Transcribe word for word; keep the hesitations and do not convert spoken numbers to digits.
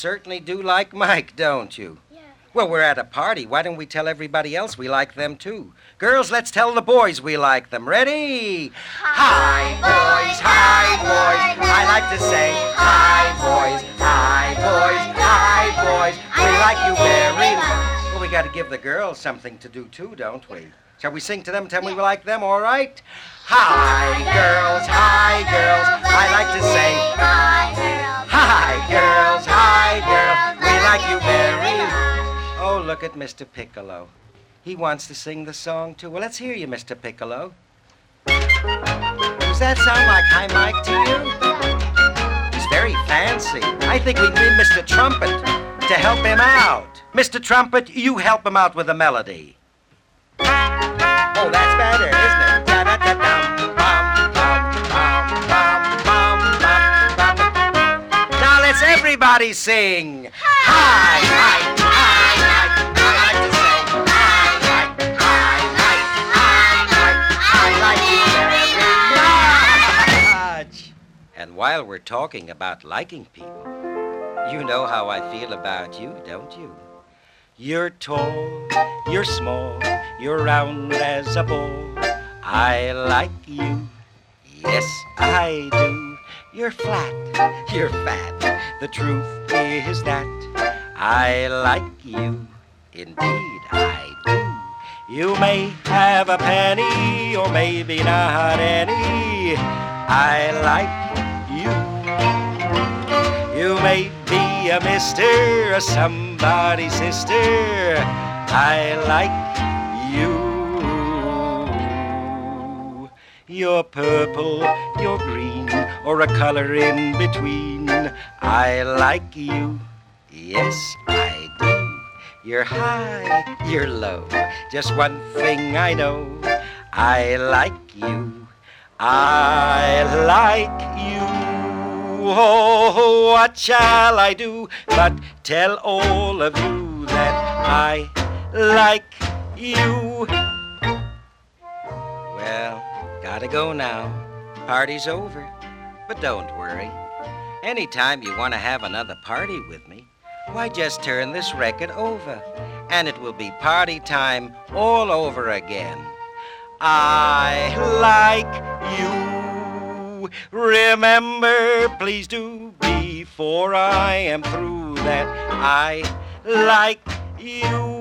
certainly do like Mike, don't you? Yeah. Well, we're at a party. Why don't we tell everybody else we like them, too? Girls, let's tell the boys we like them. Ready? Hi, boys, hi, boys. I like to say hi, boys, hi, boys, hi, boys. We like you very much. Well, we got to give the girls something to do, too, don't we? Shall we sing to them, tell them we like them, all right? Hi, girls, hi, girls. I like to say hi, girls. Hi, girls, hi, girls. We like you very much. Oh, look at Mister Piccolo. He wants to sing the song, too. Well, let's hear you, Mister Piccolo. Does that sound like Hi Mike to you? He's very fancy. I think we need Mister Trumpet to help him out. Mister Trumpet, you help him out with the melody. Oh, that's better, isn't it? Da-da-da-dum, bum, bum, bum, bum, bum, bum, bum. Now let's everybody sing. Hi, Mike, hi, Mike. I like to say hi, Mike, hi, Mike, hi, Mike. I like you very much. And while we're talking about liking people, you know how I feel about you, don't you? You're tall, you're small, you're round as a ball. I like you, yes I do. You're flat, you're fat, the truth is that I like you, indeed I do. You may have a penny or maybe not any, I like you. You may be a mister or somebody's sister, I like you. You're purple, you're green, or a color in between, I like you, yes I do. You're high, you're low, just one thing I know, I like you, I like you. Oh, what shall I do but tell all of you that I like you? Well, gotta go now. Party's over. But don't worry. Anytime you want to have another party with me, why just turn this record over, and it will be party time all over again. I like you. Remember, please do, before I am through, that I like you.